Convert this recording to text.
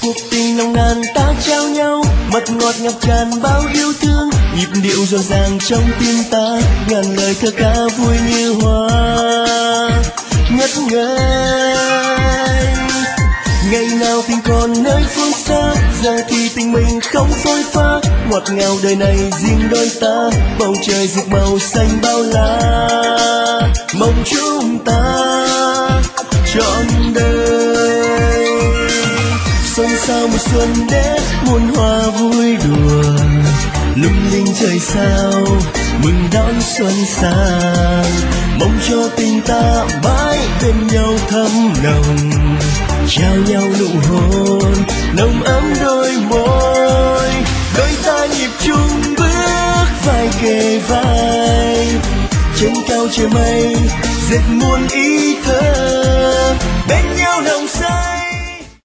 cuộc tình nồng nàn ta trao nhau, mật ngọt ngập tràn bao yêu thương, nhịp điệu rộn ràng trong tim ta, ngàn lời thơ ca vui như hoa ngất ngây. Ngày nào tình còn nơi phương xa, giờ thì tình mình không phôi pha, ngọt ngào đời này riêng đôi ta, bầu trời rực màu xanh bao la, mong chúng ta trọn đời. Xuân sao mùa xuân đến, muôn hoa vui đùa, lung linh trời sao mừng đón xuân sang, mong cho tình ta mãi bên nhau thắm nồng, trao nhau nụ hôn nồng ấm đôi môi, đôi ta nhịp chung bước vai kề vai, trên cao trời mây dệt muôn ý thơ,